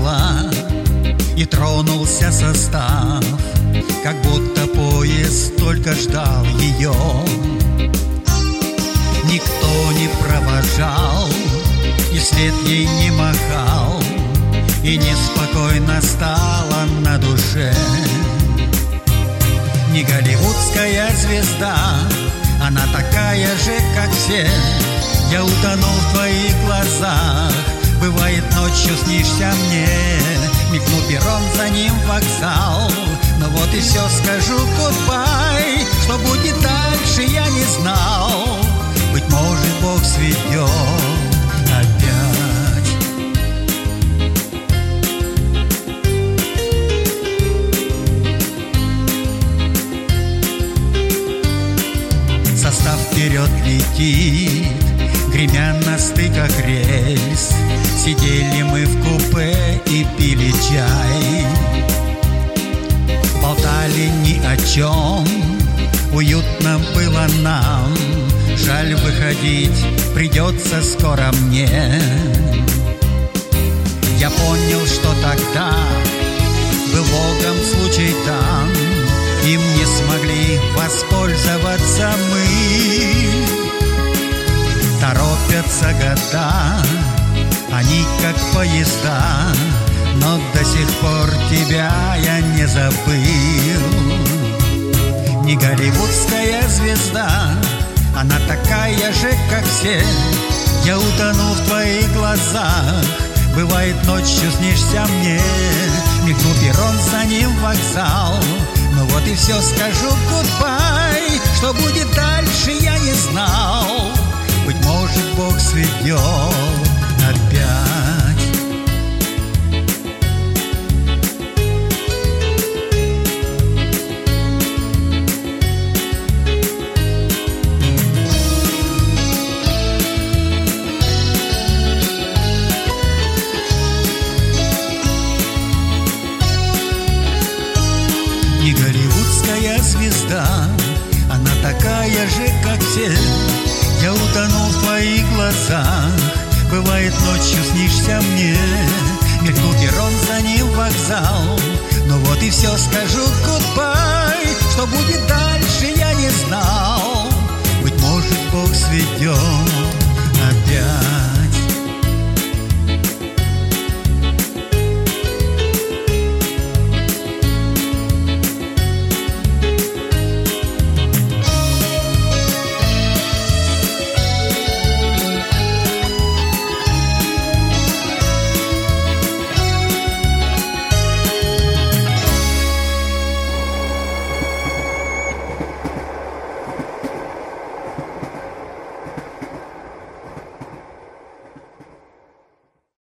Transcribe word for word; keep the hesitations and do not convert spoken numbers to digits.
стихла, и тронулся состав, как будто поезд только ждал ее. Никто не провожал, и вслед ей не махал, и неспокойно стало на душе. Не голливудская звезда, она такая же, как все. Я утонул в твоих глазах, бывает, ночью снишься мне. Мигнул перрон, за ним вокзал, ну вот и все, скажу гудбай. Что будет дальше, я не знал. Быть может, Бог сведет опять. Состав вперед летит, гремя на стыках рельс. Сидели мы в купе и пили чай, болтали ни о чем, уютно было нам. Жаль, выходить придется скоро мне. Я понял, что тогда был Богом случай дан, им не смогли воспользоваться мы. Торопятся года, они как поезда, но до сих пор тебя я не забыл. Не голливудская звезда, она такая же, как все. Я утонул в твоих глазах, бывает, ночью снишься мне. Мигнул перрон, за ним вокзал, ну вот и все, скажу гудбай. Что будет дальше, я не знал. Быть может, Бог сведет опять. Не голливудская звезда, она такая же, как все. Я утонул в твоих глазах, бывает, ночью снишься мне. Мелькнул перрон, за ним вокзал, ну вот и все, скажу гудбай. Что будет дальше, я не знал.